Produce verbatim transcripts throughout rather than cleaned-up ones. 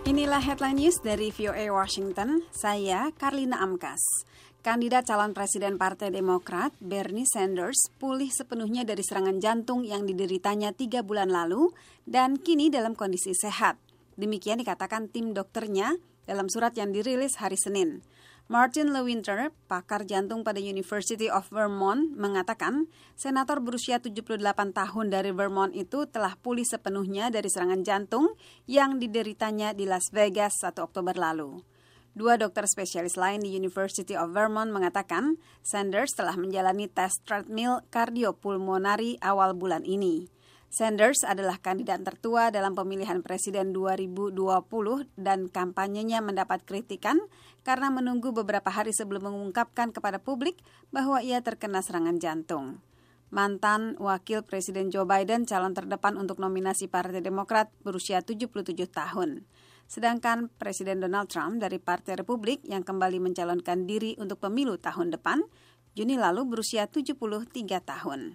Inilah headline news dari V O A Washington, saya Karlina Amkas. Kandidat calon presiden Partai Demokrat, Bernie Sanders, pulih sepenuhnya dari serangan jantung yang dideritanya tiga bulan lalu dan kini dalam kondisi sehat. Demikian dikatakan tim dokternya dalam surat yang dirilis hari Senin. Martin Lewinter, pakar jantung pada University of Vermont, mengatakan senator berusia tujuh puluh delapan tahun dari Vermont itu telah pulih sepenuhnya dari serangan jantung yang dideritanya di Las Vegas satu Oktober lalu. Dua dokter spesialis lain di University of Vermont mengatakan Sanders telah menjalani tes treadmill kardiopulmonari awal bulan ini. Sanders adalah kandidat tertua dalam pemilihan presiden dua ribu dua puluh dan kampanyenya mendapat kritikan karena menunggu beberapa hari sebelum mengungkapkan kepada publik bahwa ia terkena serangan jantung. Mantan Wakil Presiden Joe Biden, calon terdepan untuk nominasi Partai Demokrat, berusia tujuh puluh tujuh tahun. Sedangkan Presiden Donald Trump dari Partai Republik yang kembali mencalonkan diri untuk pemilu tahun depan, Juni lalu berusia tujuh puluh tiga tahun.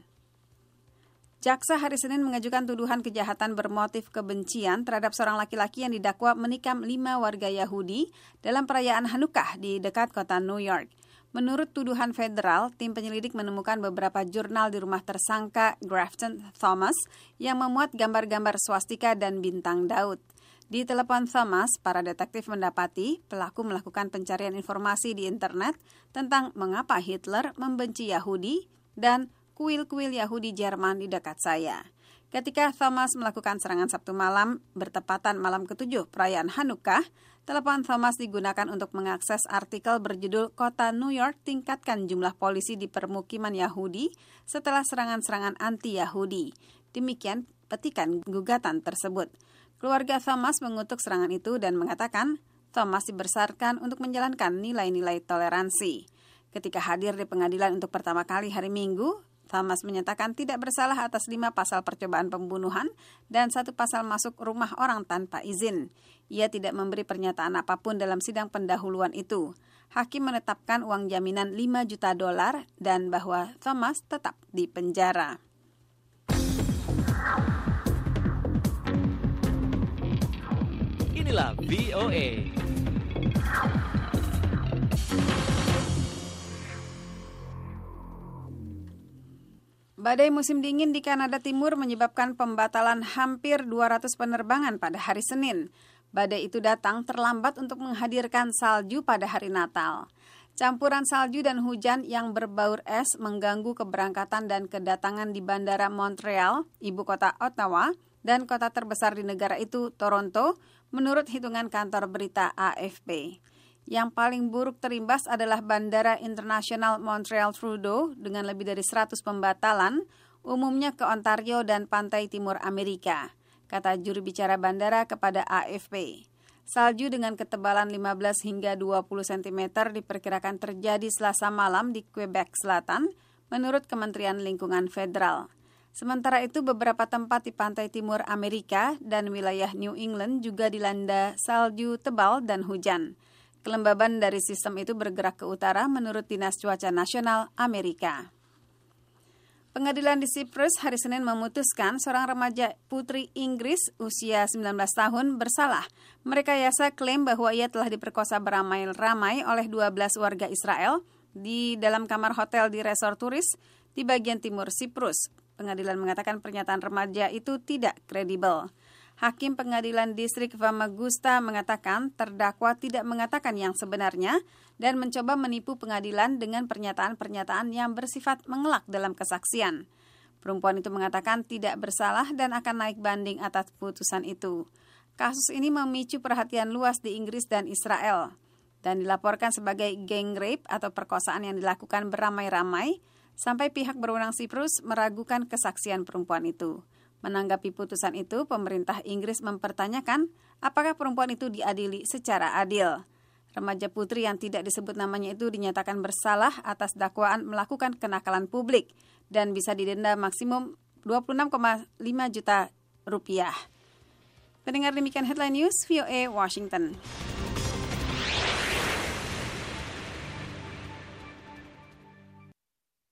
Jaksa hari Senin mengajukan tuduhan kejahatan bermotif kebencian terhadap seorang laki-laki yang didakwa menikam lima warga Yahudi dalam perayaan Hanukkah di dekat kota New York. Menurut tuduhan federal, tim penyelidik menemukan beberapa jurnal di rumah tersangka Grafton Thomas yang memuat gambar-gambar swastika dan bintang Daud. Di telepon Thomas, para detektif mendapati pelaku melakukan pencarian informasi di internet tentang mengapa Hitler membenci Yahudi dan kuil-kuil Yahudi Jerman di dekat saya. Ketika Thomas melakukan serangan Sabtu malam, bertepatan malam ketujuh perayaan Hanukkah, telepon Thomas digunakan untuk mengakses artikel berjudul Kota New York tingkatkan jumlah polisi di permukiman Yahudi setelah serangan-serangan anti-Yahudi. Demikian petikan gugatan tersebut. Keluarga Thomas mengutuk serangan itu dan mengatakan Thomas dibesarkan untuk menjalankan nilai-nilai toleransi. Ketika hadir di pengadilan untuk pertama kali hari Minggu, Thomas menyatakan tidak bersalah atas lima pasal percobaan pembunuhan dan satu pasal masuk rumah orang tanpa izin. Ia tidak memberi pernyataan apapun dalam sidang pendahuluan itu. Hakim menetapkan uang jaminan lima juta dolar dan bahwa Thomas tetap di penjara. Inilah V O A. Badai musim dingin di Kanada Timur menyebabkan pembatalan hampir dua ratus penerbangan pada hari Senin. Badai itu datang terlambat untuk menghadirkan salju pada hari Natal. Campuran salju dan hujan yang berbaur es mengganggu keberangkatan dan kedatangan di Bandara Montreal, ibu kota Ottawa, dan kota terbesar di negara itu, Toronto, menurut hitungan kantor berita A F P. Yang paling buruk terimbas adalah Bandara Internasional Montreal Trudeau dengan lebih dari seratus pembatalan, umumnya ke Ontario dan pantai timur Amerika, kata juru bicara bandara kepada A F P. Salju dengan ketebalan lima belas hingga dua puluh sentimeter diperkirakan terjadi Selasa malam di Quebec Selatan, menurut Kementerian Lingkungan Federal. Sementara itu, beberapa tempat di pantai timur Amerika dan wilayah New England juga dilanda salju tebal dan hujan. Kelembaban dari sistem itu bergerak ke utara menurut Dinas Cuaca Nasional Amerika. Pengadilan di Siprus hari Senin memutuskan seorang remaja putri Inggris usia sembilan belas tahun bersalah. Merekayasa klaim bahwa ia telah diperkosa beramai-ramai oleh dua belas warga Israel di dalam kamar hotel di resort turis di bagian timur Siprus. Pengadilan mengatakan pernyataan remaja itu tidak kredibel. Hakim Pengadilan Distrik Famagusta mengatakan terdakwa tidak mengatakan yang sebenarnya dan mencoba menipu pengadilan dengan pernyataan-pernyataan yang bersifat mengelak dalam kesaksian. Perempuan itu mengatakan tidak bersalah dan akan naik banding atas putusan itu. Kasus ini memicu perhatian luas di Inggris dan Israel dan dilaporkan sebagai gang rape atau perkosaan yang dilakukan beramai-ramai sampai pihak berwenang Siprus meragukan kesaksian perempuan itu. Menanggapi putusan itu, pemerintah Inggris mempertanyakan apakah perempuan itu diadili secara adil. Remaja putri yang tidak disebut namanya itu dinyatakan bersalah atas dakwaan melakukan kenakalan publik dan bisa didenda maksimum dua puluh enam koma lima juta rupiah. Pendengar, demikian headline news V O A Washington.